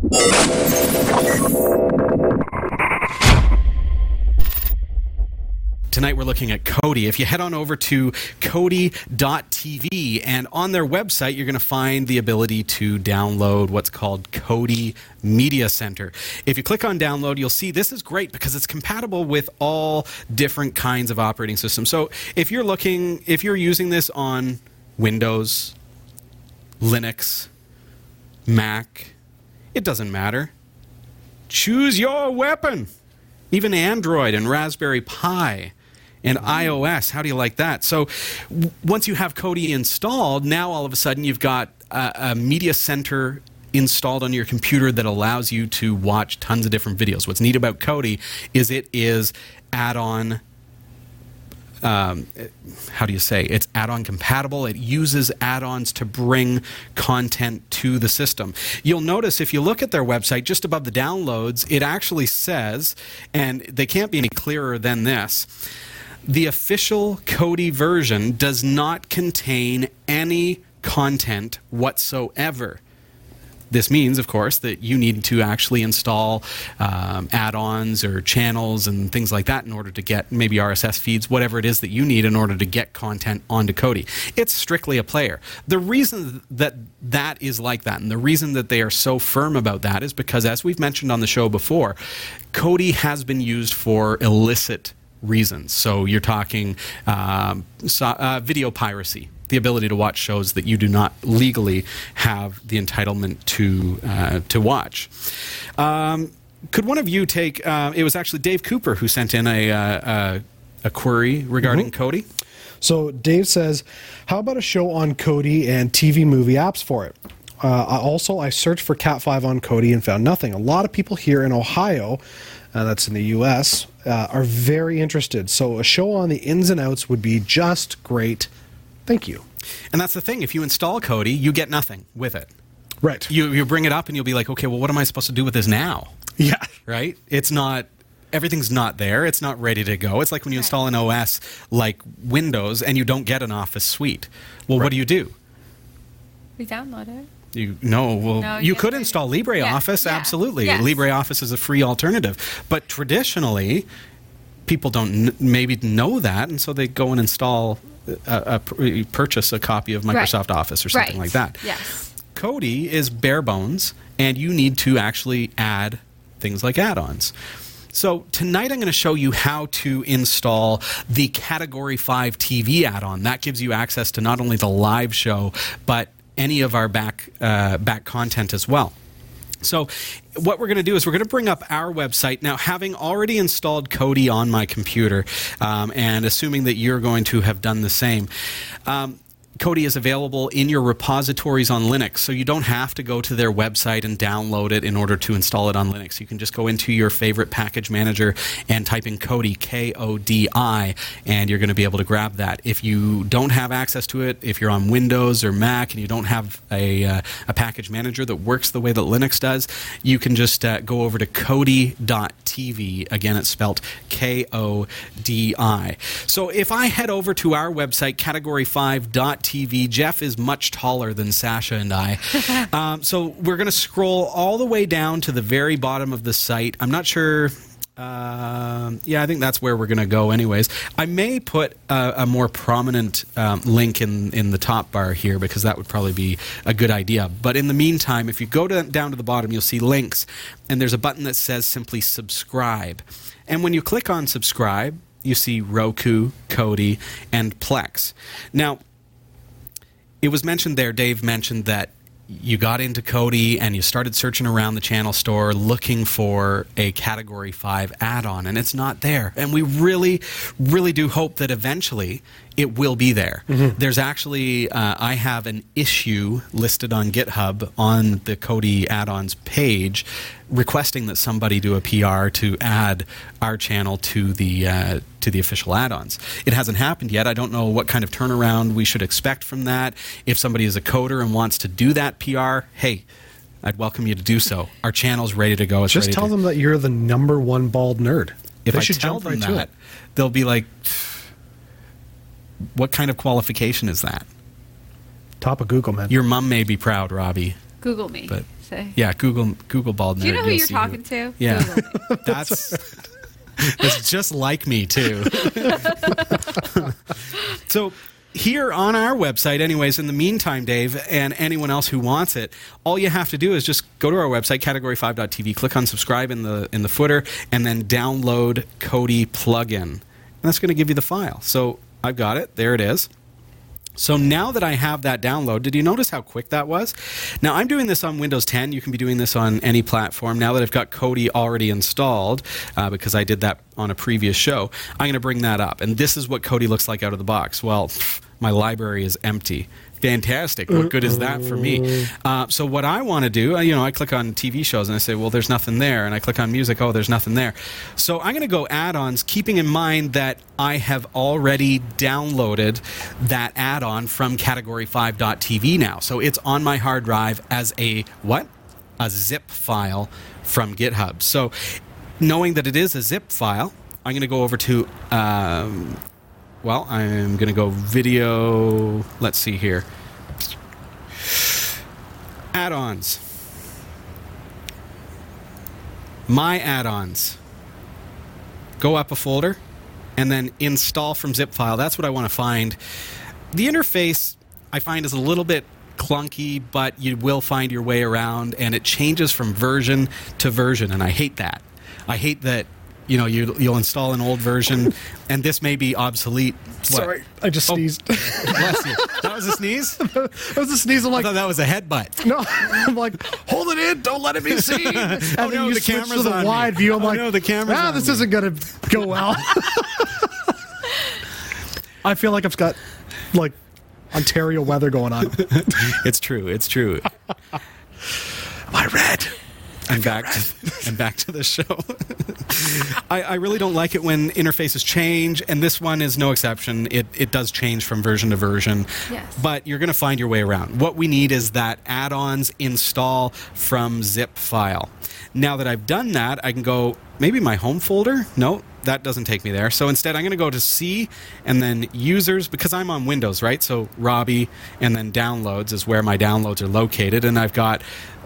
Tonight we're looking at Kodi. If you head on over to Kodi.tv, and on their website you're going to find the ability to download what's called Kodi Media Center. If you click on download, you'll see this is great because it's compatible with all different kinds of operating systems. So if you're using this on Windows, Linux, Mac, it doesn't matter. Choose your weapon. Even Android and Raspberry Pi and iOS. How do you like that? So once you have Kodi installed, now all of a sudden you've got a media center installed on your computer that allows you to watch tons of different videos. What's neat about Kodi is it is add-on, it's add-on compatible. It uses add-ons to bring content to the system. You'll notice if you look at their website, just above the downloads, it actually says, and they can't be any clearer than this, the official Kodi version does not contain any content whatsoever. This means, of course, that you need to actually install add-ons or channels and things like that in order to get maybe RSS feeds, whatever it is that you need in order to get content onto Kodi. It's strictly a player. The reason that is like that, and the reason that they are so firm about that, is because, as we've mentioned on the show before, Kodi has been used for illicit reasons. So you're talking video piracy, the ability to watch shows that you do not legally have the entitlement to watch. Could one of you take? It was actually Dave Cooper who sent in a query regarding Kodi. So Dave says, "How about a show on Kodi and TV movie apps for it? I searched for Cat 5 on Kodi and found nothing. A lot of people here in Ohio, that's in the U.S., are very interested. So a show on the ins and outs would be just great. Thank you." And that's the thing. If you install Kodi, you get nothing with it. Right. You bring it up and you'll be like, okay, well, what am I supposed to do with this now? Yeah. Right? It's not... Everything's not there. It's not ready to go. It's like when you install an OS like Windows and you don't get an Office suite. Well, what do? We download it. You could install LibreOffice, absolutely. Yes. LibreOffice is a free alternative. But traditionally, people don't maybe know that, and so they go and install, purchase a copy of Microsoft Office or something like that. Yes. Kodi is bare bones, and you need to actually add things like add-ons. So tonight I'm going to show you how to install the Category 5 TV add-on. That gives you access to not only the live show, but any of our back content as well. So what we're going to do is we're going to bring up our website. Now, having already installed Kodi on my computer, and assuming that you're going to have done the same, Kodi is available in your repositories on Linux, so you don't have to go to their website and download it in order to install it on Linux. You can just go into your favorite package manager and type in Kodi, K-O-D-I, and you're going to be able to grab that. If you don't have access to it, if you're on Windows or Mac and you don't have a package manager that works the way that Linux does, you can just go over to Kodi.tv. Again, it's spelled K-O-D-I. So if I head over to our website, category5.tv, Jeff is much taller than Sasha and I. So we're going to scroll all the way down to the very bottom of the site. I'm not sure. I think that's where we're going to go anyways. I may put a more prominent link in the top bar here because that would probably be a good idea. But in the meantime, if you go down to the bottom, you'll see links, and there's a button that says simply subscribe. And when you click on subscribe, you see Roku, Kodi, and Plex. Now, it was mentioned there, Dave mentioned that you got into Kodi and you started searching around the channel store looking for a Category 5 add-on, and it's not there. And we really, really do hope that eventually it will be there. Mm-hmm. There's actually, I have an issue listed on GitHub on the Kodi add-ons page requesting that somebody do a PR to add our channel to the official add-ons. It hasn't happened yet. I don't know what kind of turnaround we should expect from that. If somebody is a coder and wants to do that PR, hey, I'd welcome you to do so. Our channel's ready to go. Just tell them that you're the #1 bald nerd. If I tell them that, they'll be like, what kind of qualification is that? Top of Google, man. Your mom may be proud, Robbie. Google me. But Say. yeah, Google bald nerd. Do you know who you'll you're see talking to? Yeah, Google me. that's just like me too. So here on our website, anyways, in the meantime, Dave, and anyone else who wants it, all you have to do is just go to our website, category5.tv, click on subscribe in the footer, and then download Kodi plugin. And that's going to give you the file. So I've got it. There it is. So now that I have that download, did you notice how quick that was? Now, I'm doing this on Windows 10. You can be doing this on any platform. Now that I've got Kodi already installed, because I did that on a previous show, I'm going to bring that up. And this is what Kodi looks like out of the box. Well, my library is empty. Fantastic. What good is that for me? So what I want to do, I click on TV shows and I say, well, there's nothing there. And I click on music, oh, there's nothing there. So I'm going to go add-ons, keeping in mind that I have already downloaded that add-on from category5.tv now. So it's on my hard drive as a zip file from GitHub. So knowing that it is a zip file, I'm going to go over to... I'm going to go video. Let's see here. Add-ons. My add-ons. Go up a folder and then install from zip file. That's what I want to find. The interface I find is a little bit clunky, but you will find your way around, and it changes from version to version, and I hate that. I hate that. You'll install an old version, and this may be obsolete. Sorry, I just sneezed. Bless you. That was a sneeze? That was a sneeze. I'm I like, thought that was a headbutt. no. I'm like, hold it in, don't let it be seen. And then no, you the switch camera's to the on me. wide view. I'm like, no, the camera's on this me. isn't going to go well. I feel like I've got like Ontario weather going on. It's true. It's true. I read. And back to the show. I really don't like it when interfaces change, and this one is no exception. It does change from version to version. Yes. But you're going to find your way around. What we need is that add-ons install from zip file. Now that I've done that, I can go, maybe my home folder? No, that doesn't take me there. So instead, I'm going to go to C and then users, because I'm on Windows, right? So Robbie and then downloads is where my downloads are located, and I've got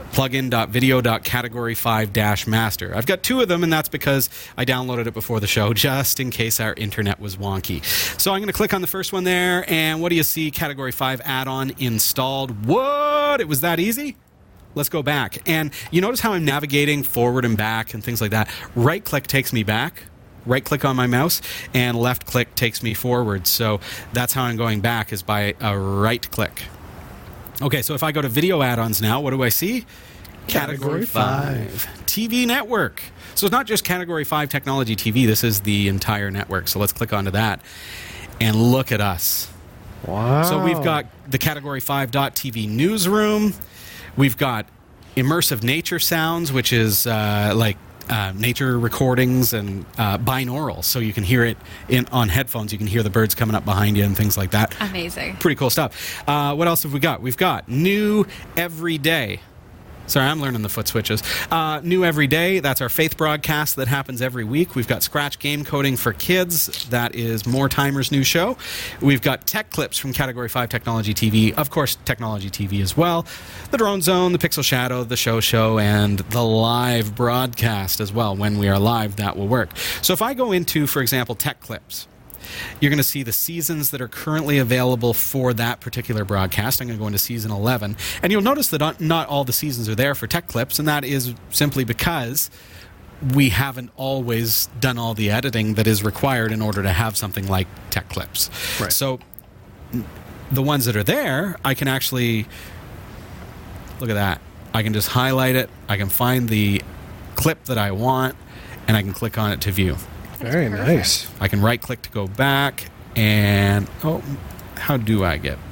plugin.video.category5-master. I've got two of them, and that's because I downloaded it before the show, just in case our internet was wonky. So I'm going to click on the first one there, and what do you see? Category 5 add-on installed. What? It was that easy? Let's go back. And you notice how I'm navigating forward and back and things like that. Right-click takes me back. Right-click on my mouse, and left-click takes me forward. So that's how I'm going back, is by a right-click. Okay, so if I go to video add-ons now, what do I see? Category 5. TV network. So it's not just Category 5 Technology TV. This is the entire network. So let's click onto that. And look at us. Wow. So we've got the Category 5.tv newsroom. We've got immersive nature sounds, which is nature recordings and binaural, so you can hear it on headphones. You can hear the birds coming up behind you and things like that. Amazing. Pretty cool stuff. What else have we got? We've got new every day. Sorry, I'm learning the foot switches. New every day. That's our faith broadcast that happens every week. We've got Scratch Game Coding for Kids. That is More Timer's new show. We've got tech clips from Category 5 Technology TV. Of course, Technology TV as well. The Drone Zone, the Pixel Shadow, the Show, and the live broadcast as well. When we are live, that will work. So if I go into, for example, tech clips, you're going to see the seasons that are currently available for that particular broadcast. I'm going to go into season 11. And you'll notice that not all the seasons are there for tech clips, and that is simply because we haven't always done all the editing that is required in order to have something like tech clips. Right. So the ones that are there, I can actually... Look at that. I can just highlight it. I can find the clip that I want, and I can click on it to view. Very nice. I can right-click to go back, and... Oh, how do I get...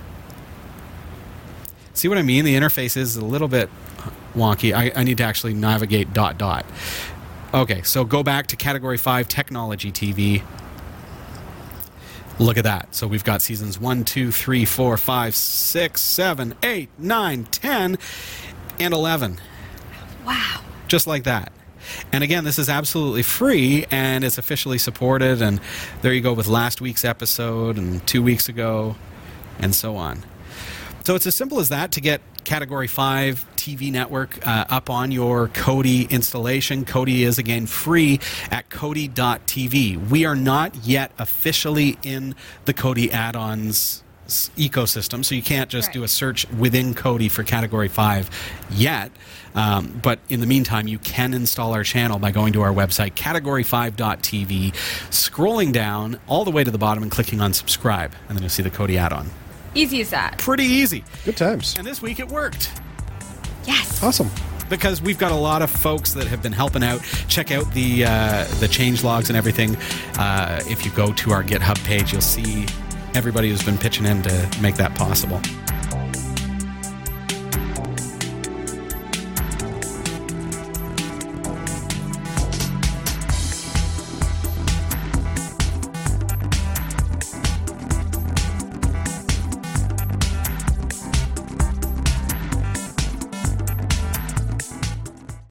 See what I mean? The interface is a little bit wonky. I need to actually navigate ... Okay, so go back to Category 5 Technology TV. Look at that. So we've got seasons 1, 2, 3, 4, 5, 6, 7, 8, 9, 10, and 11. Wow. Just like that. And again, this is absolutely free, and it's officially supported, and there you go with last week's episode and 2 weeks ago, and so on. So it's as simple as that to get Category 5 TV TV network up on your Kodi installation. Kodi is, again, free at Kodi.tv. We are not yet officially in the Kodi add-ons ecosystem, so you can't just do a search within Kodi for Category 5 yet. But in the meantime, you can install our channel by going to our website, category5.tv, scrolling down all the way to the bottom and clicking on subscribe, and then you'll see the Kodi add-on. Easy as that. Pretty easy. Good times. And this week it worked. Yes. Awesome. Because we've got a lot of folks that have been helping out. Check out the change logs and everything. If you go to our GitHub page, you'll see everybody who's been pitching in to make that possible.